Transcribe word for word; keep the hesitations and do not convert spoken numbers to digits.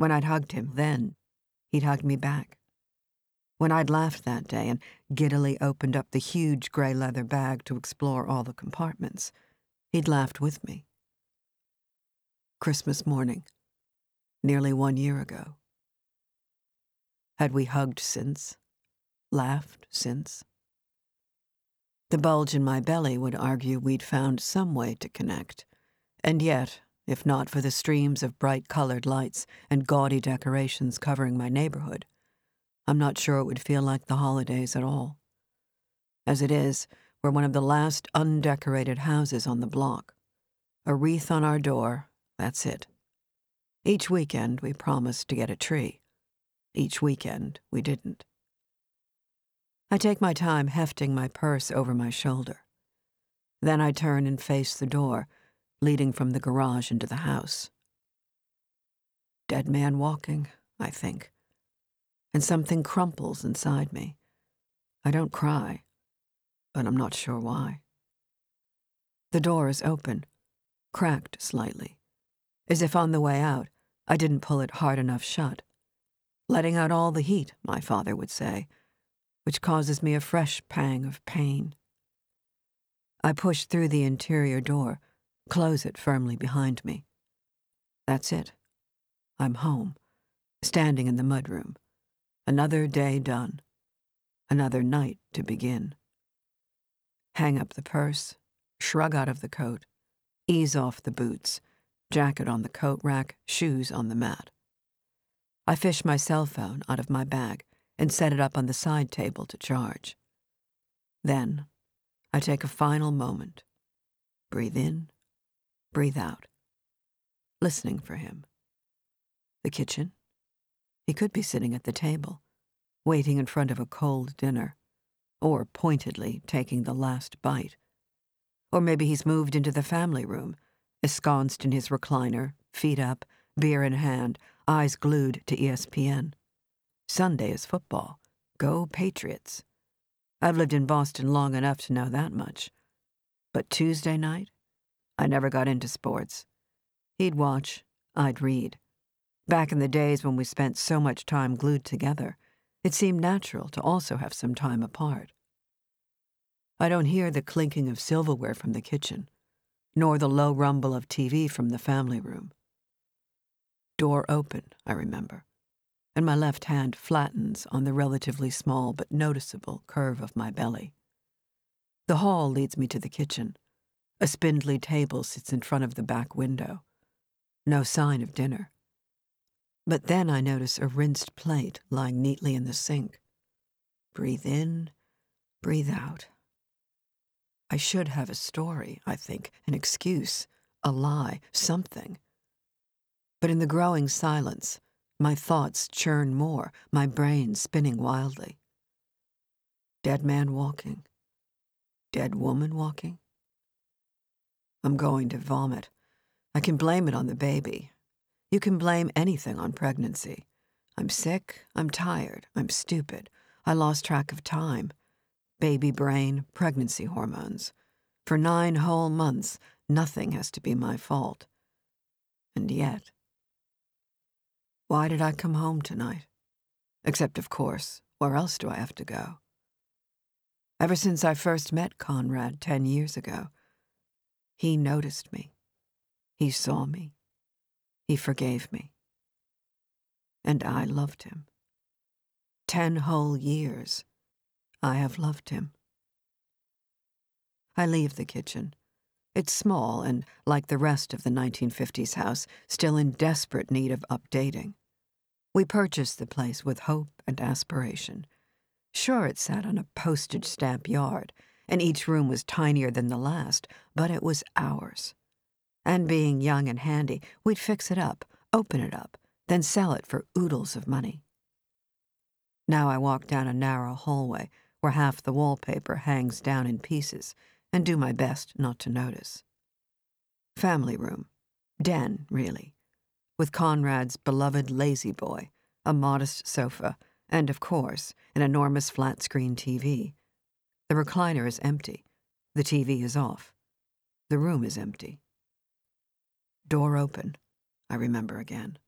When I'd hugged him then, he'd hugged me back. When I'd laughed that day and giddily opened up the huge gray leather bag to explore all the compartments, he'd laughed with me. Christmas morning, nearly one year ago. Had we hugged since? Laughed since? The bulge in my belly would argue we'd found some way to connect, and yet, if not for the streams of bright-colored lights and gaudy decorations covering my neighborhood, I'm not sure it would feel like the holidays at all. As it is, we're one of the last undecorated houses on the block. A wreath on our door, that's it. Each weekend we promised to get a tree. Each weekend we didn't. I take my time hefting my purse over my shoulder. Then I turn and face the door, leading from the garage into the house. Dead man walking, I think. And something crumples inside me. I don't cry, but I'm not sure why. The door is open, cracked slightly, as if on the way out I didn't pull it hard enough shut, letting out all the heat, my father would say, which causes me a fresh pang of pain. I push through the interior door, close it firmly behind me. That's it. I'm home, standing in the mudroom. Another day done. Another night to begin. Hang up the purse, shrug out of the coat, ease off the boots, jacket on the coat rack, shoes on the mat. I fish my cell phone out of my bag and set it up on the side table to charge. Then, I take a final moment. Breathe in, breathe out. Listening for him. The kitchen? He could be sitting at the table, waiting in front of a cold dinner, or pointedly taking the last bite. Or maybe he's moved into the family room, ensconced in his recliner, feet up, beer in hand, eyes glued to E S P N. Sunday is football. Go Patriots. I've lived in Boston long enough to know that much. But Tuesday night? I never got into sports. He'd watch, I'd read. Back in the days when we spent so much time glued together, it seemed natural to also have some time apart. I don't hear the clinking of silverware from the kitchen, nor the low rumble of T V from the family room. Door open, I remember, and my left hand flattens on the relatively small but noticeable curve of my belly. The hall leads me to the kitchen. A spindly table sits in front of the back window. No sign of dinner. But then I notice a rinsed plate lying neatly in the sink. Breathe in, breathe out. I should have a story, I think, an excuse, a lie, something. But in the growing silence, my thoughts churn more, my brain spinning wildly. Dead man walking. Dead woman walking. I'm going to vomit. I can blame it on the baby. You can blame anything on pregnancy. I'm sick, I'm tired, I'm stupid. I lost track of time. Baby brain, pregnancy hormones. For nine whole months, nothing has to be my fault. And yet... Why did I come home tonight? Except, of course, where else do I have to go? Ever since I first met Conrad ten years ago, he noticed me. He saw me. He forgave me. And I loved him. Ten whole years, I have loved him. I leave the kitchen. It's small and, like the rest of the nineteen fifties house, still in desperate need of updating. We purchased the place with hope and aspiration. Sure, it sat on a postage stamp yard, and each room was tinier than the last, but it was ours. And being young and handy, we'd fix it up, open it up, then sell it for oodles of money. Now I walk down a narrow hallway where half the wallpaper hangs down in pieces, and do my best not to notice. Family room. Den, really. With Conrad's beloved lazy boy, a modest sofa, and, of course, an enormous flat-screen T V. The recliner is empty. The T V is off. The room is empty. Door open, I remember again.